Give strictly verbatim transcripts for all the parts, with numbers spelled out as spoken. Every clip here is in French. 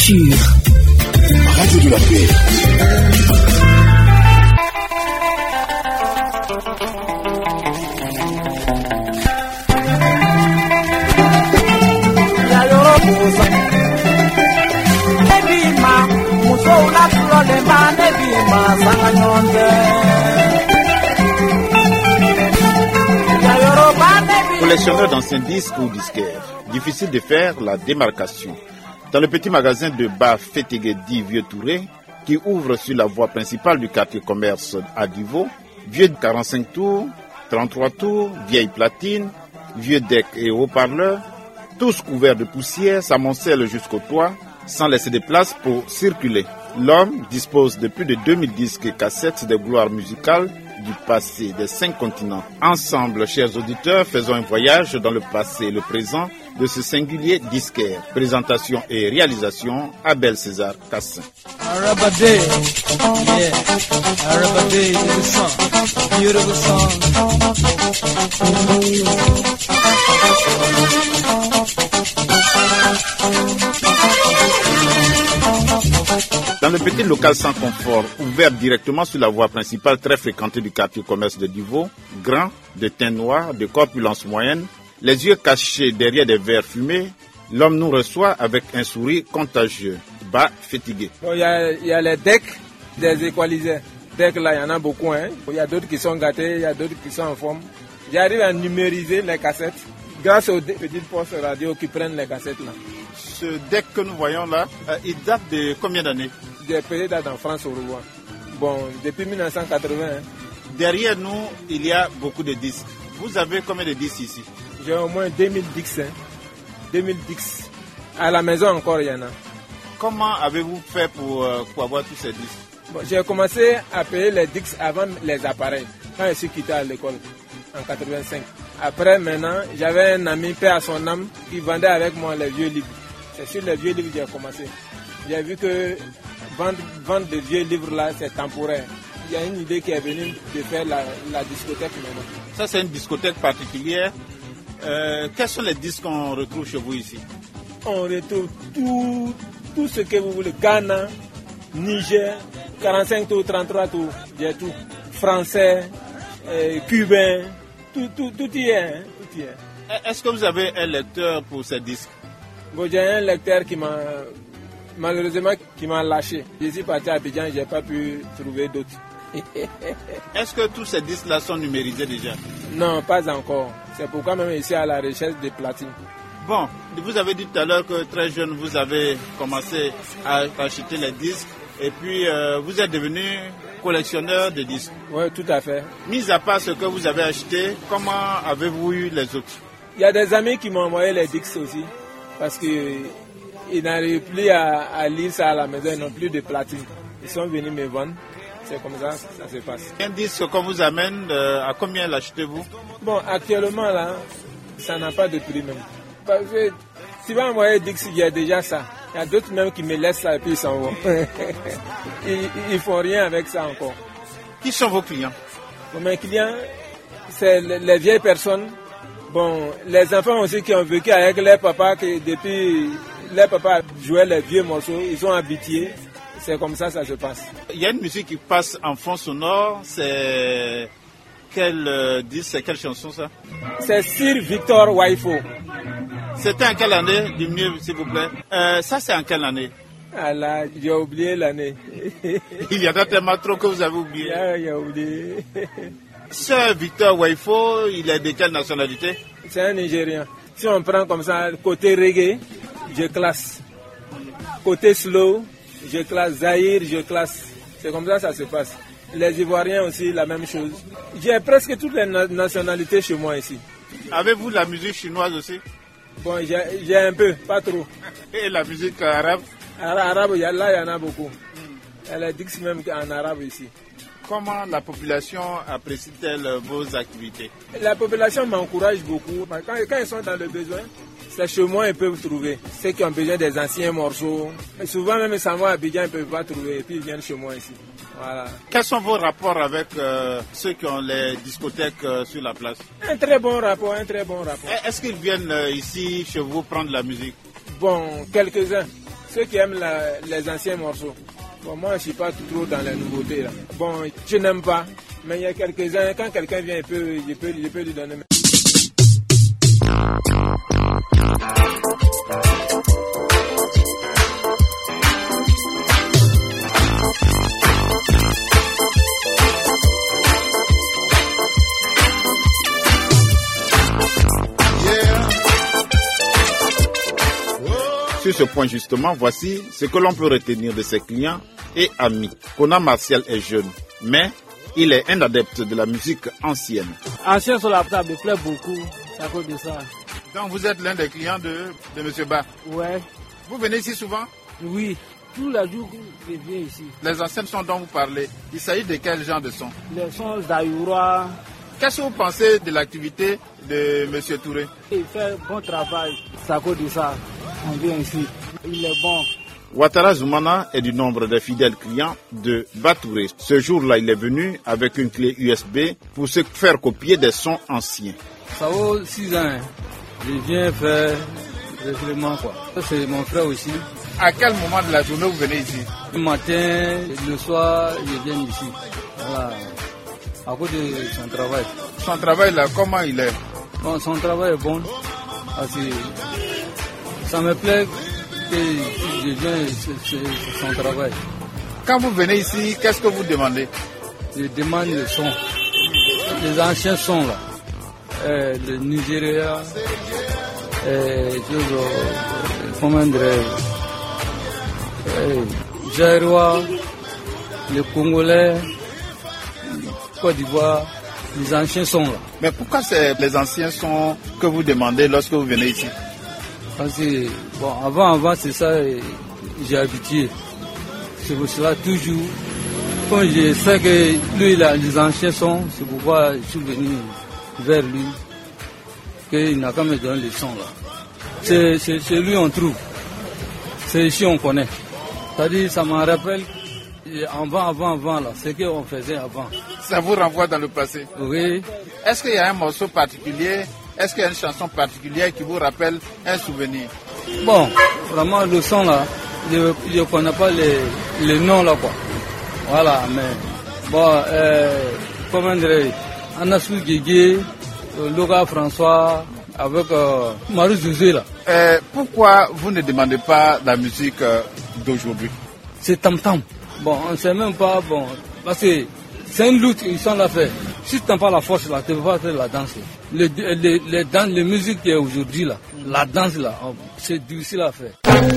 culture. Radio de la paix. Collectionneur d'anciens disques ou disquaires, difficile de faire la démarcation. Dans le petit magasin de Ba Fetegedi Vieux Touré, qui ouvre sur la voie principale du quartier commerce à Divo, vieux quarante-cinq tours, trente-trois tours, vieille platine, vieux deck et haut-parleurs, tous couverts de poussière, s'amoncellent jusqu'au toit, sans laisser de place pour circuler. L'homme dispose de plus de deux mille disques et cassettes de gloire musicale du passé des cinq continents. Ensemble, chers auditeurs, faisons un voyage dans le passé et le présent de ce singulier disquaire. Présentation et réalisation, Abel César Cassin. Arabadé, yeah, Arabadé, the song, beautiful song. Dans le petit local sans confort, ouvert directement sur la voie principale très fréquentée du quartier commerce de Divo, grand, de teint noir, de corpulence moyenne, les yeux cachés derrière des verres fumés, l'homme nous reçoit avec un sourire contagieux. Ba fatigué. Il bon, y, y a les decks des équaliseurs. Decks là, il y en a beaucoup. Il hein. y a d'autres qui sont gâtés, il y a d'autres qui sont en forme. J'arrive à numériser les cassettes grâce aux petites postes radio qui prennent les cassettes là. Ce deck que nous voyons là, euh, il date de combien d'années? J'ai payé date en France au Uruguay. Bon, depuis mille neuf cent quatre-vingts. Hein. Derrière nous, il y a beaucoup de disques. Vous avez combien de disques ici? J'ai au moins deux mille disques. Hein. deux mille disques. À la maison encore, il y en a. Comment avez-vous fait pour, euh, pour avoir tous ces disques? Bon, j'ai commencé à payer les disques avant les appareils, quand je suis quitté à l'école, en quatre-vingt-cinq. Après, maintenant, j'avais un ami, paix à son âme, qui vendait avec moi les vieux livres. C'est sur les vieux livres que j'ai commencé. J'ai vu que vendre, vendre des vieux livres là, c'est temporaire. Il y a une idée qui est venue de faire la, la discothèque maintenant. Ça, c'est une discothèque particulière. Euh, quels sont les disques qu'on retrouve chez vous ici? On retrouve tout, tout ce que vous voulez. Ghana, Niger, quarante-cinq tours, trente-trois tours, j'ai tout. Français, euh, cubain, tout, tout, tout y est. Hein, tout y est. Est-ce que vous avez un lecteur pour ces disques? Bon, j'ai un lecteur qui m'a, malheureusement, qui m'a lâché. Je suis parti à Abidjan, je n'ai pas pu trouver d'autres. Est-ce que tous ces disques-là sont numérisés déjà? Non, pas encore. C'est pourquoi même ici à la recherche des platines. Bon, vous avez dit tout à l'heure que très jeune, vous avez commencé à acheter les disques et puis euh, vous êtes devenu collectionneur de disques. Oui, tout à fait. Mis à part ce que vous avez acheté, comment avez-vous eu les autres? Il y a des amis qui m'ont envoyé les disques aussi parce qu'ils n'arrivent plus à, à lire ça à la maison, ils n'ont plus de platine. Ils sont venus me vendre. C'est comme ça que ça se passe. Un disque qu'on vous amène, euh, à combien l'achetez-vous? Bon, actuellement, là, ça n'a pas de prix même. Parce que tu vas envoyer Dix, il y a déjà ça. Il y a d'autres même qui me laissent ça et puis ils s'en vont. Ils ne font rien avec ça encore. Qui sont vos clients? Bon, mes clients, c'est les, les vieilles personnes. Bon, les enfants aussi qui ont vécu avec les papas, qui depuis les papas jouaient les vieux morceaux, ils sont habitués. C'est comme ça que ça se passe. Il y a une musique qui passe en fond sonore, c'est quelle euh, disque, c'est quelle chanson ça? C'est Sir Victor Waifo. C'était en quelle année? Dis-moi s'il vous plaît. Euh, ça c'est en quelle année? Ah là, j'ai oublié l'année. Il y en a tellement trop que vous avez oublié. Yeah, j'ai oublié. Sir Victor Waifo, il est de quelle nationalité? C'est un Nigérien. Si on prend comme ça, côté reggae, je classe. Côté slow, je classe. Zahir, je classe. C'est comme ça que ça se passe. Les Ivoiriens aussi, la même chose. J'ai presque toutes les na- nationalités chez moi ici. Avez-vous la musique chinoise aussi? Bon, j'ai, j'ai un peu, pas trop. Et la musique arabe? Arabe, y a, là, il y en a beaucoup. Elle est dix même en arabe ici. Comment la population apprécie-t-elle vos activités? La population m'encourage beaucoup. Quand, quand ils sont dans le besoin, c'est chez moi ils peuvent trouver. Ceux qui ont besoin des anciens morceaux. Et souvent même ils s'en vont à Abidjan, ils ne peuvent pas trouver. Et puis ils viennent chez moi ici. Voilà. Quels sont vos rapports avec euh, ceux qui ont les discothèques euh, sur la place? Un très bon rapport, un très bon rapport. Est-ce qu'ils viennent euh, ici chez vous prendre la musique? Bon, quelques-uns. ceux qui aiment la, les anciens morceaux. Bon, moi, je ne suis pas trop dans les nouveautés. Là. Bon, je n'aime pas, mais il y a quelques-uns, quand quelqu'un vient, je peux, je peux, je peux lui donner. Sur ce point justement, voici ce que l'on peut retenir de ses clients et amis. Kona Martial est jeune, mais il est un adepte de la musique ancienne. Ancien sur la table me plaît beaucoup, c'est à cause de ça. Donc vous êtes l'un des clients de, de M. Ba. Ouais. Vous venez ici souvent? Oui, tous les jours je viens ici. Les anciennes sons dont vous parlez, il s'agit de quel genre de sons? Les sons d'Ayoura. Qu'est-ce que vous pensez de l'activité de M. Touré? Il fait un bon travail, c'est à cause de ça. On vient ici, il est bon. Ouattara Zoumana est du nombre des fidèles clients de Batouré. Ce jour-là, il est venu avec une clé U S B pour se faire copier des sons anciens. Ça vaut six ans. Je viens faire régulièrement quoi. C'est mon frère aussi. À quel moment de la journée vous venez ici? Le matin, le soir, je viens ici. Voilà. À cause de son travail. Son travail là, comment il est? Bon, son travail est bon. Parce que ça me plaît que je viens, c'est son travail. Quand vous venez ici, qu'est-ce que vous demandez? Je demande le son. Les anciens sons là. Euh, le Nigeria, euh, comment dire, euh, Jairois, les Congolais, Côte d'Ivoire, les anciens sons là. Mais pourquoi c'est les anciens sons que vous demandez lorsque vous venez ici? Parce que, bon, avant, avant, c'est ça, j'ai habitué. C'est pour cela, toujours, quand je sais que lui, il a les anciens sons, c'est pourquoi je suis venu vers lui, qu'il n'a qu'à me donner les sons là. C'est, c'est, c'est lui on trouve. C'est ici on connaît. C'est-à-dire, ça me rappelle, avant, avant, avant, là, ce qu'on faisait avant. Ça vous renvoie dans le passé? Oui. Est-ce qu'il y a un morceau particulier? Est-ce qu'il y a une chanson particulière qui vous rappelle un souvenir? Bon, vraiment le son là, je ne connais pas les, les noms là quoi. Voilà, mais bon, euh, comment dire, Anassou Guégué, Loga François, avec euh, Marie José là. Euh, pourquoi vous ne demandez pas la musique euh, d'aujourd'hui? C'est tam-tam. Bon, on ne sait même pas, bon, parce que c'est une lutte, ils sont là fait. Si tu n'as pas la force là, tu ne peux pas faire la danse là. Les, les, les, danses, les musiques qui est aujourd'hui là, la danse là, c'est difficile à faire.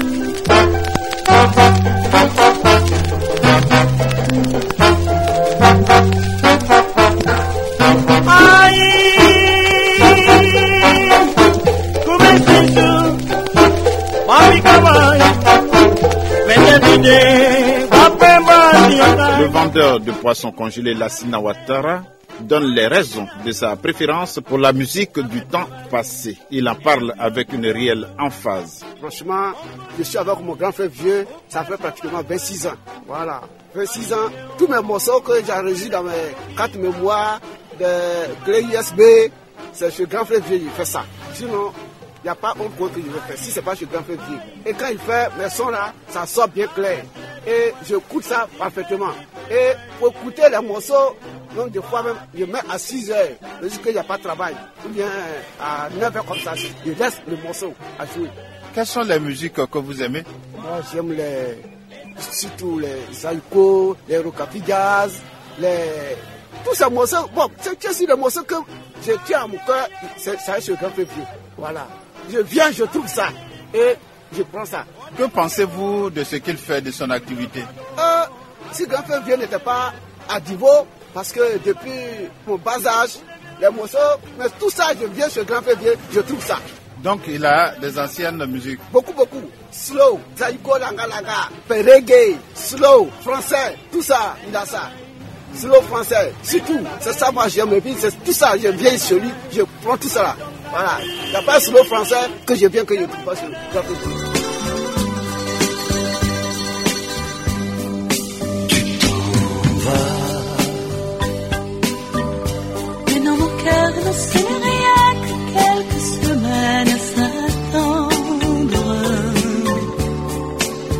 Le vendeur de poissons congelés Lassina Ouattara donne les raisons de sa préférence pour la musique du temps passé. Il en parle avec une réelle emphase. Franchement, je suis avec mon grand frère vieux, ça fait pratiquement vingt-six ans. Voilà, vingt-six ans. Tous mes morceaux que j'ai enregistrés dans mes cartes mémoire, de clé U S B, c'est chez grand frère vieux, il fait ça. Sinon, il n'y a pas autre chose que je veux faire, si ce n'est pas chez grand frère vieux. Et quand il fait mes sons là, ça sort bien clair. Et je écoute ça parfaitement. Et pour écouter les morceaux, donc des fois même, je mets à six heures, jusqu'à qu'il n'y a pas de travail. Ou bien à neuf heures comme ça, je laisse le morceau à jouer. Quelles sont les musiques que vous aimez? Moi j'aime les, surtout les Zaïko, les Rocafi Jazz, les... tous ces morceaux. Bon, c'est aussi les morceaux que je tiens à mon cœur, c'est ça c'est grand peu vieux. Voilà. Je viens, je trouve ça. Et je prends ça. Que pensez-vous de ce qu'il fait, de son activité? euh, Si grand frère vieux n'était pas à Divo, parce que depuis mon bas âge, les morceaux, mais tout ça, je viens chez grand frère vieux, je trouve ça. Donc il a des anciennes musiques? Beaucoup, beaucoup. Slow, Zaïko, Langa, Langa, reggae, slow, français, tout ça, il a ça. Slow français, c'est tout. C'est ça, moi j'aime. Et puis c'est tout ça, je viens chez lui, je prends tout ça là. Voilà. Il n'y a pas de slow français que je viens que je ne trouve pas chez lui. Mais dans mon cœur, ne sait rien que quelques semaines à s'attendre.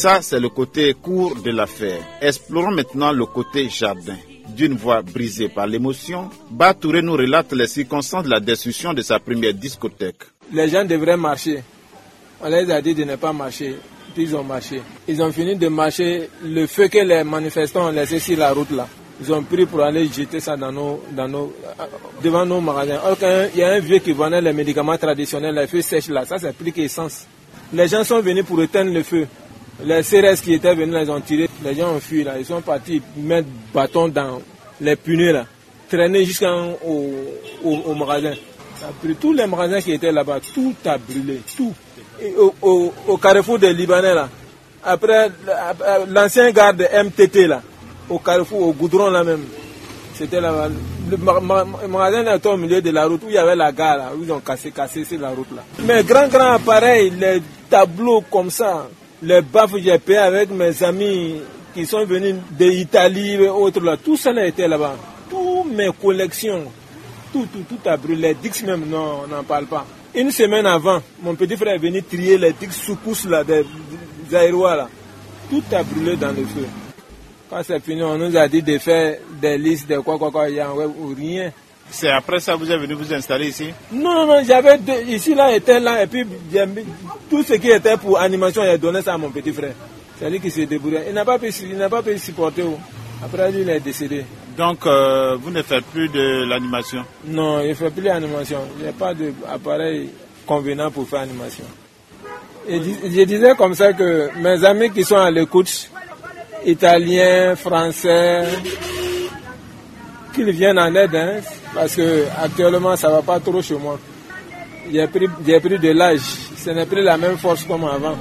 Ça, c'est le côté court de l'affaire. Explorons maintenant le côté jardin. D'une voix brisée par l'émotion, Ba Touré nous relate les circonstances de la destruction de sa première discothèque. Les gens devraient marcher. On les a dit de ne pas marcher. Puis ils ont marché. Ils ont fini de marcher. Le feu que les manifestants ont laissé sur la route là, ils ont pris pour aller jeter ça dans nos, dans nos, devant nos magasins. Or, il y a un vieux qui vendait les médicaments traditionnels, les feux sèches là, ça c'est plus qu'essence. Les gens sont venus pour éteindre le feu. Les C R S qui étaient venus, les ont tirés. Les gens ont fui là. Ils sont partis mettre bâton dans les pneus là, traîner jusqu'au au, au magasin. Ça a pris tous les magasins qui étaient là-bas, tout a brûlé, tout. Et au, au, au carrefour des Libanais là, après l'ancien garde M T T là, au carrefour, au goudron là même, c'était là-bas. Le magasin était au milieu de la route où il y avait la gare là, où ils ont cassé, cassé sur la route là. Mais grand, grand appareil, les tableaux comme ça, les baffes que j'ai payé avec mes amis qui sont venus d'Italie et autres là, tout ça là était là-bas. Toutes mes collections, tout, tout, tout a brûlé. Les Dix même, non, on n'en parle pas. Une semaine avant, mon petit frère est venu trier les Dix sous-cousses là, des, des aérois là. Tout a brûlé dans le feu. Quand c'est fini, on nous a dit de faire des listes de quoi, quoi, quoi, il y a ou rien. C'est après ça que vous êtes venu vous installer ici? Non, non, non, j'avais deux, ici, là, était là, et puis tout ce qui était pour animation, j'ai donné ça à mon petit frère. C'est-à-dire qu'il s'est débrouillé. Il n'a pas pu, il n'a pas pu supporter. Après, lui, il est décédé. Donc, euh, vous ne faites plus de l'animation? Non, il ne fait plus l'animation. Il n'y a pas d'appareil convenant pour faire l'animation. Et je disais comme ça que mes amis qui sont à l'écoute, Italiens, Français, qu'ils viennent en aide, hein, parce que actuellement ça va pas trop chez moi. J'ai pris, j'ai pris de l'âge, ce n'est plus la même force comme avant.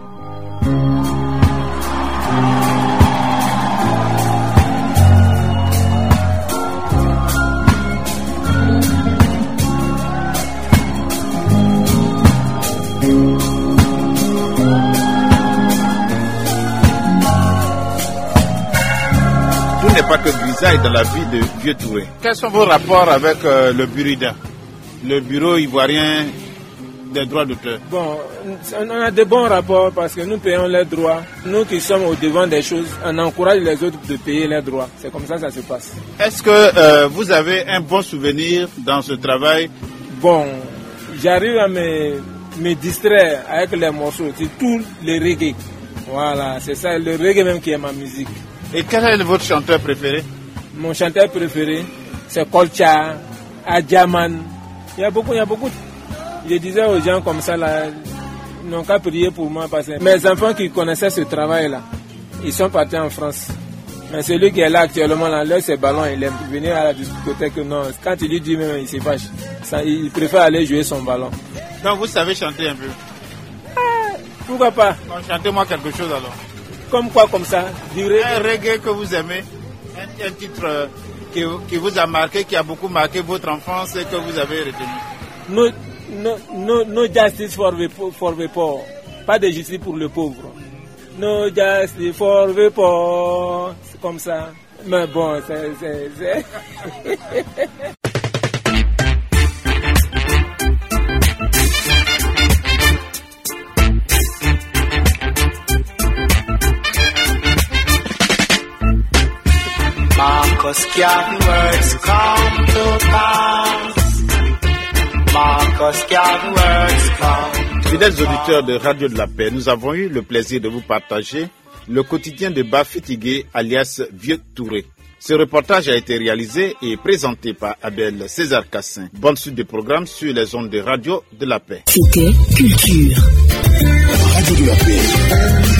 Pas que grisaille dans la vie de Vieux Touré. Quels sont vos rapports avec euh, le Burida, le bureau ivoirien des droits d'auteur? Bon, on a de bons rapports parce que nous payons les droits. Nous qui sommes au devant des choses, on encourage les autres de payer les droits. C'est comme ça que ça se passe. Est-ce que euh, vous avez un bon souvenir dans ce travail? Bon, j'arrive à me, me distraire avec les morceaux, c'est tout le reggae. Voilà, c'est ça, le reggae même qui est ma musique. Et quel est votre chanteur préféré? Mon chanteur préféré, c'est Kolcha, Adjaman. Il y a beaucoup, il y a beaucoup. Je disais aux gens comme ça, là, ils n'ont qu'à prier pour moi parce que mes enfants qui connaissaient ce travail-là, ils sont partis en France. Mais celui qui est là actuellement, là, là c'est ballon, il aime venir à la discothèque. Non, quand il lui dit même, il se fâche. Ça, il préfère aller jouer son ballon. Donc vous savez chanter un peu? Ah, pourquoi pas? Bon, chantez-moi quelque chose alors. Comme quoi, comme ça? Du reggae. Un reggae que vous aimez, un, un titre euh, qui, qui vous a marqué, qui a beaucoup marqué votre enfance et que vous avez retenu. No, no, no, no justice for the, for the poor. Pas de justice pour le pauvre. No justice for the poor. C'est comme ça. Mais bon, c'est... c'est, c'est... Marcus Garvey words come to pass. Marcus Garvey words come to Fidèles auditeurs de Radio de la Paix, nous avons eu le plaisir de vous partager le quotidien de Ba Fétigué alias Vieux Touré. Ce reportage a été réalisé et présenté par Abel César Cassin. Bonne suite des programmes sur les ondes de Radio de la Paix. C'était Culture. Radio de la Paix.